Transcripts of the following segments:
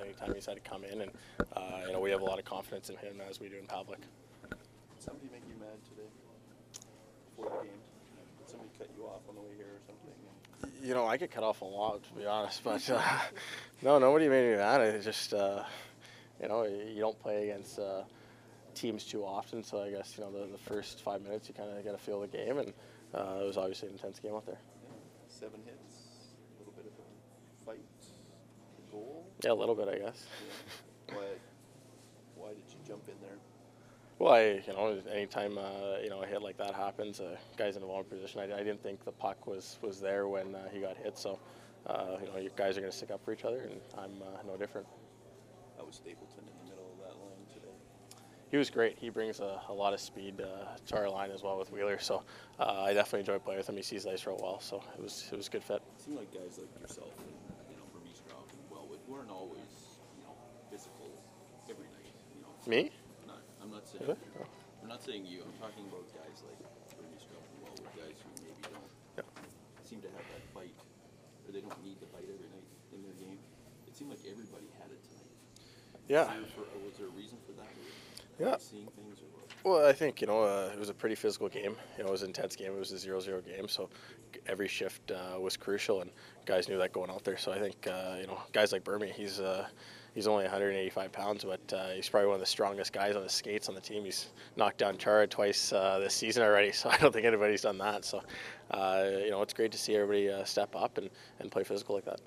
anytime he's had to come in, and we have a lot of confidence in him as we do in Pavlik. Did somebody make you mad today before the game? Did somebody cut you off on the way here or something? I get cut off a lot, to be honest, but no, nobody made me mad. It's just, you don't play against teams too often, so I guess, the first 5 minutes you kind of got to feel the game, and it was obviously an intense game out there. Yeah. 7 hits, a little bit of a fight, a goal? Yeah, a little bit, I guess. Yeah. Why did you jump in there? Well, anytime a hit like that happens, guy's in a vulnerable position. I didn't think the puck was there when he got hit, so you guys are going to stick up for each other, and I'm no different. How was Stapleton in the middle of that line today? He was great. He brings a lot of speed to our line as well with Wheeler, so I definitely enjoy playing with him. He sees the ice real well, so it was a good fit. It seemed like guys like yourself and Vermeestrov and Wellwood weren't always physical every night. Me? I'm not saying. Really? You. I'm not saying you. I'm talking about guys like Vermeestrov and Wellwood, guys who maybe don't seem to have that bite, or they don't need the bite every night in their game. It seemed like everybody had it tonight. Yeah. Was there a reason for that? Yeah. Seeing things or what? Well, I think, it was a pretty physical game. It was an intense game. It was a 0-0 game, so every shift was crucial, and guys knew that going out there. So I think, guys like Burmy, he's only 185 pounds, but he's probably one of the strongest guys on his skates on the team. He's knocked down Chara twice this season already, so I don't think anybody's done that. So, it's great to see everybody step up and play physical like that.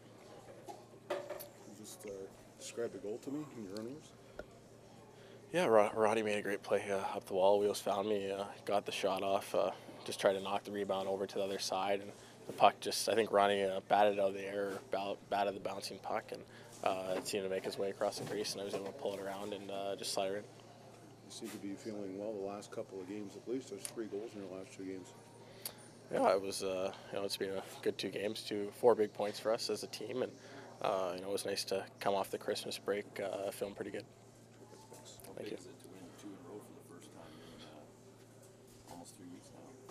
Just describe the goal to me in your own words. Yeah, Ronnie made a great play up the wall. Wheels found me, got the shot off, just tried to knock the rebound over to the other side, and the puck I think Ronnie batted out of the air, batted the bouncing puck, and it seemed to make its way across the crease, and I was able to pull it around and just slide her in. You seem to be feeling well the last couple of games at least. There's 3 goals in your last 2 games. Yeah, it was, it's been a good 2 games, 4 big points for us as a team, and, it was nice to come off the Christmas break feeling pretty good. How big is it to win 2 in a row for the first time in almost 3 weeks now?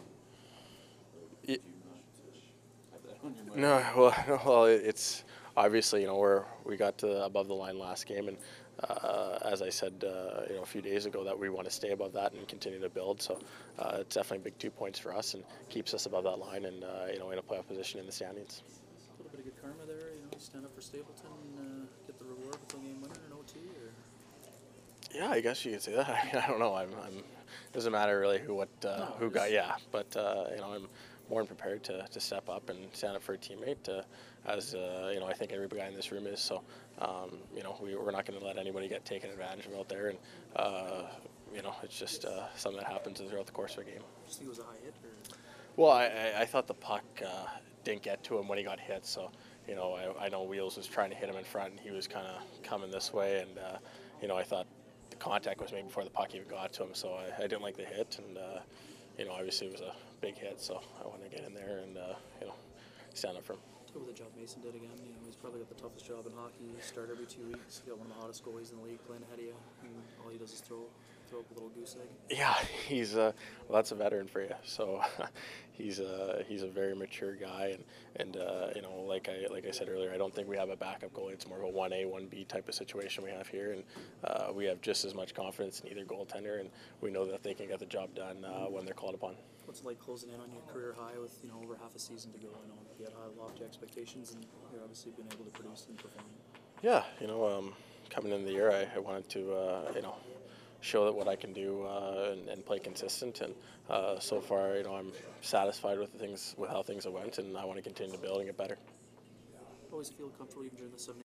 Or did you not have that on your mind? No, well, it's obviously, we got to above the line last game, and as I said, a few days ago, that we want to stay above that and continue to build. So it's definitely big 2 points for us and keeps us above that line and in a playoff position in the standings. A little bit of good karma there, stand up for Stapleton and get the reward with the game winner in OT, or? Yeah, I guess you could say that. I don't know. It doesn't matter really who got. Yeah, but I'm more than prepared to step up and stand up for a teammate, as I think every guy in this room is. So we're not going to let anybody get taken advantage of out there, and it's just something that happens throughout the course of a game. Did you think it was a high hit, or? Well, I thought the puck didn't get to him when he got hit, so I know Wheels was trying to hit him in front, and he was kind of coming this way, and I thought the contact was made before the puck even got to him, so I didn't like the hit, and obviously it was a big hit, so I want to get in there and stand up for him. Look at the job Mason did again. He's probably got the toughest job in hockey. You start every 2 weeks. You got one of the hottest goalies in the league playing ahead of you, and all he does is throw up a little goose egg. Yeah, he's that's a veteran for you. So he's a very mature guy, and like I said earlier, I don't think we have a backup goalie. It's more of a 1A, 1B type of situation we have here, and we have just as much confidence in either goaltender, and we know that they can get the job done when they're called upon. What's it like closing in on your career high with over half a season to go? You had high lofty expectations, and you're obviously been able to produce and perform. Yeah, coming into the year, I wanted to show that what I can do and play consistent, and so far, I'm satisfied with how things have went, and I want to continue to build and get better. Always feel comfortable even during the 7